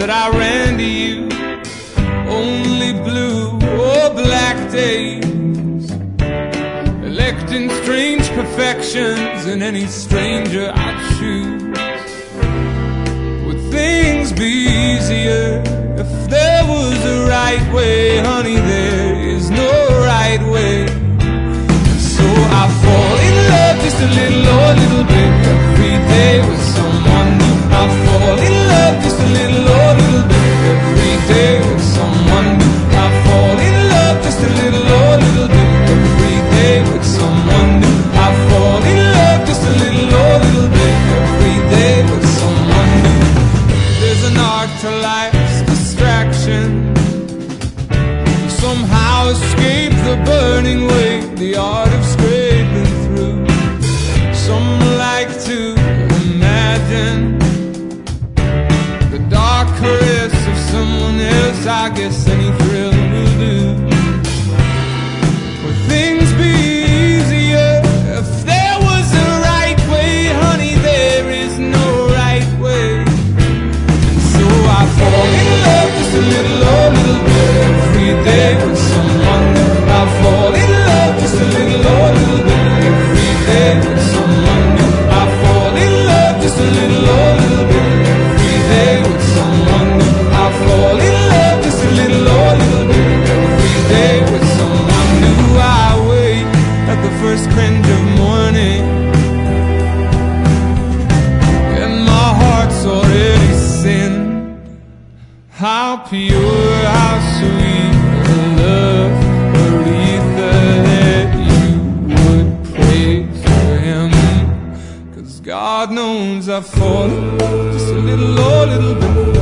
that I ran to you. Only blue or black days, electing strange perfections in any stranger I'd choose. Would things be easier if there was a right way? Honey, there is no right way. So I fall in love just a little or a little bit every day with someone new. I fall in love just a little or a little bit every day with someone new. I fall in love just a little or a little bit every day with someone new. I fall in love just a little or a little bit every day with someone new. There's an art to life's distraction. Somehow escape the burning way, the art of scraping through. Some like to imagine the dark caress of someone else. I guess any thrill will do. Would things be easier if there was a right way? Honey, there is no right way. And so I fall in love just a little or a little bit every day with someone new. I fall in love just a little or a little bit every day with someone new. I fall in love just a little or a little bit every day with someone new. I fall in love just a little or a little bit every day with someone new. I wait at the first cringe of morning, and my heart's already sinned. How pure, how sweet the love, Aretha, that you would pray for him. 'Cause God knows I fall in love just a little or a little bit